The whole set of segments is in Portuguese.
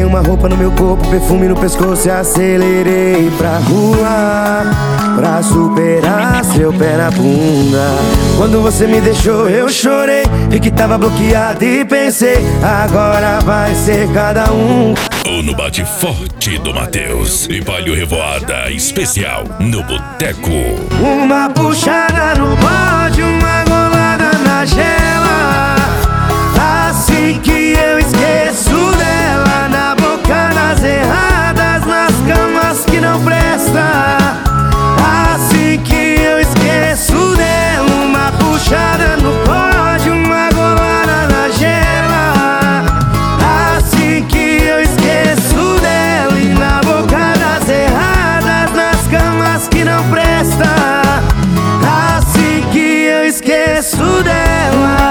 uma roupa no meu corpo, perfume no pescoço e acelerei pra rua pra superar seu pé na bunda. Quando você me deixou eu chorei, vi que tava bloqueado e pensei, agora vai ser cada um. Ou no bate forte do Matheus e Palio Revoada especial no Boteco. Uma puxada no bode, uma golada na gela, assim que eu esqueço dela. Na boca das erradas, nas camas que não presta, assim que eu esqueço dela. Uma puxada no bode, uma golada na gela, assim que eu esqueço dela. E na boca das erradas, nas camas que não presta, assim que eu esqueço dela.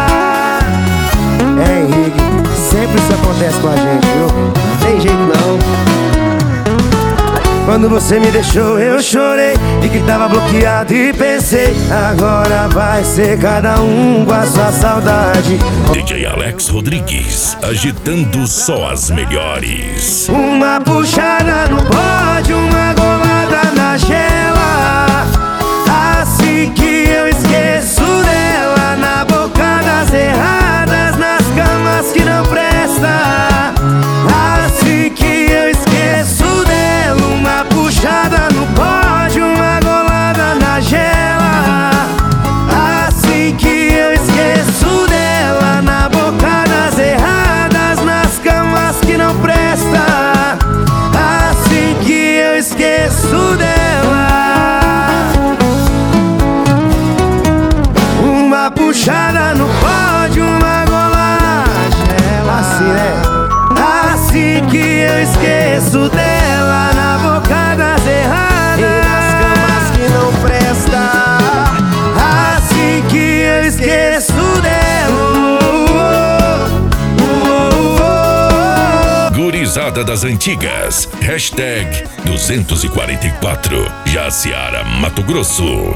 É, Henrique, sempre isso acontece com a gente, viu? Não tem jeito não. Quando você me deixou eu chorei, vi que tava bloqueado e pensei, agora vai ser cada um com a sua saudade. DJ Alex Rodrigues, agitando só as melhores. Uma puxada no bode, uma golada na gela, assim que eu esqueço dela. Na boca das erradas, nas camas que não presta, assim que eu esqueço dela. Uma puxada no bode, uma golada na gela, assim que eu esqueço dela. Na boca das erradas, nas camas que não presta, assim que eu esqueço dela. Uma puxada no bode, uma golada na gela, assim, né? Assim que eu esqueço dela. Na boca das erradas e nas camas que não presta, assim que eu esqueço dela. Gurizada das antigas, hashtag 244, Jaciara, Mato Grosso.